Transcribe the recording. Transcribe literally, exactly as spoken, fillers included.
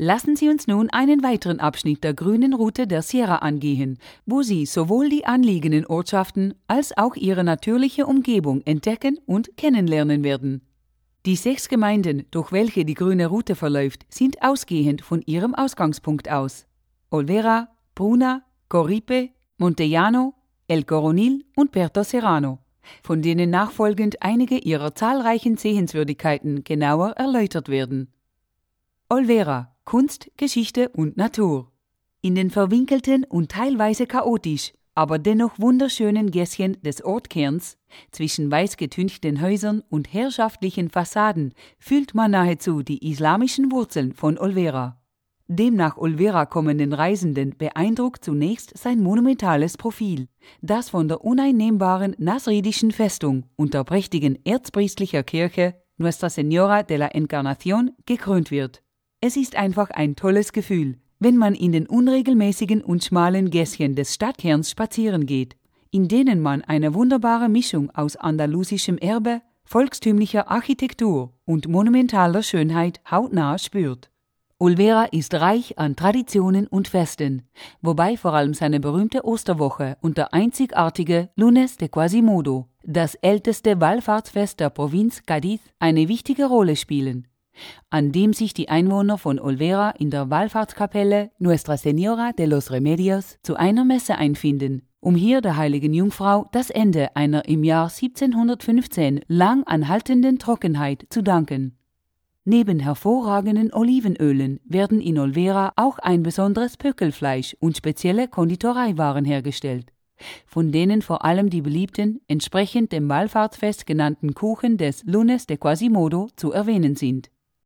Lassen Sie uns nun einen weiteren Abschnitt der grünen Route der Sierra angehen, wo Sie sowohl die anliegenden Ortschaften als auch ihre natürliche Umgebung entdecken und kennenlernen werden. Die sechs Gemeinden, durch welche die grüne Route verläuft, sind ausgehend von ihrem Ausgangspunkt aus: Olvera, Pruna, Coripe, Montellano, El Coronil und Puerto Serrano, von denen nachfolgend einige ihrer zahlreichen Sehenswürdigkeiten genauer erläutert werden. Olvera, Kunst, Geschichte und Natur. In den verwinkelten und teilweise chaotisch, aber dennoch wunderschönen Gässchen des Ortskerns, zwischen weiß getünchten Häusern und herrschaftlichen Fassaden, fühlt man nahezu die islamischen Wurzeln von Olvera. Dem nach Olvera kommenden Reisenden beeindruckt zunächst sein monumentales Profil, das von der uneinnehmbaren nasridischen Festung unter prächtigen erzpriestlicher Kirche Nuestra Señora de la Encarnación gekrönt wird. Es ist einfach ein tolles Gefühl, wenn man in den unregelmäßigen und schmalen Gässchen des Stadtkerns spazieren geht, in denen man eine wunderbare Mischung aus andalusischem Erbe, volkstümlicher Architektur und monumentaler Schönheit hautnah spürt. Olvera ist reich an Traditionen und Festen, wobei vor allem seine berühmte Osterwoche und der einzigartige Lunes de Quasimodo, das älteste Wallfahrtsfest der Provinz Cádiz, eine wichtige Rolle spielen, an dem sich die Einwohner von Olvera in der Wallfahrtskapelle Nuestra Señora de los Remedios zu einer Messe einfinden, um hier der heiligen Jungfrau das Ende einer im Jahr siebzehnhundertfünfzehn lang anhaltenden Trockenheit zu danken. Neben hervorragenden Olivenölen werden in Olvera auch ein besonderes Pökelfleisch und spezielle Konditoreiwaren hergestellt, von denen vor allem die beliebten, entsprechend dem Wallfahrtsfest genannten Kuchen des Lunes de Quasimodo zu erwähnen sind.